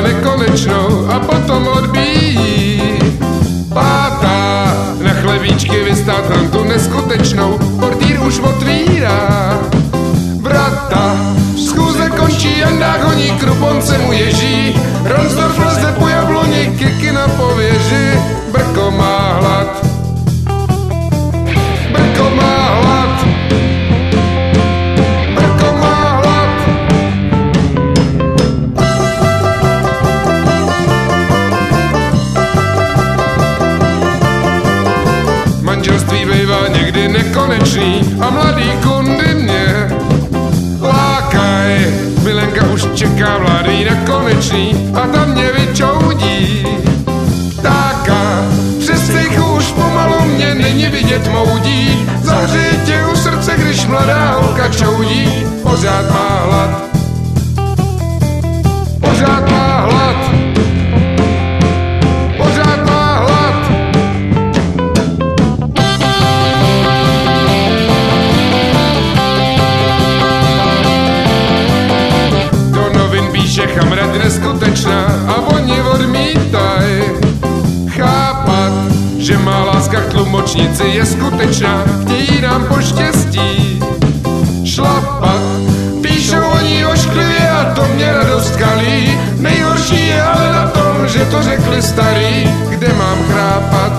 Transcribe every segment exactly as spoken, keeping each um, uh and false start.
nekonečnou a potom odbíjí. Pátá na chlebíčky vystát tu neskutečnou, portýr už otvírá vrata. Schůze končí, Jandák honí, Kruponce mu ježí, Ronsdorf leze po jabloni, Kiky na pověži. Brko má hlad, Brko má hlad, Brko má hlad. Manželství bývá někdy nekonečný a mladý kundy mě lákaj. Milenka už čeká mladý na konečný a tam mě vyčoudí. Ptáka přes stejchu už pomalu mě není vidět moudí. Zahřeje tě u srdce, když mladá holka čoudí. Pořád má hlad, pořád má hlad, pořád má hlad. Do novin píše chamrať neskutečná a oni odmítaj chápat, že má láska k tlumočnici je skutečná. Chtějí nám poštěstí šlapat, píšou oni ošklivě a to mě radost kalí. Nejhorší je ale na tom, že to řekli starý. Kde mám chrápat,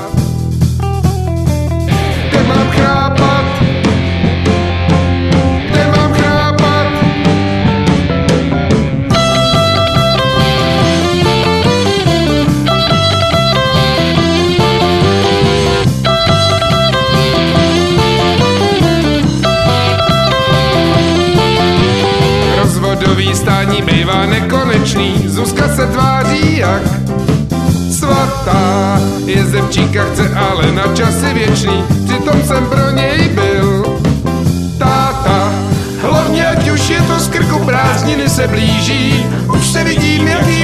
kde mám chrápat, kde mám chrápat. Rozvodový stání bývá nekonečný, Zuzka se tváří jak svatá. Je zevčíka, chce ale na časy věčný, přitom jsem pro něj byl táta. Hlavně ať už je to z krku, prázdniny se blíží, už se vidím, jaký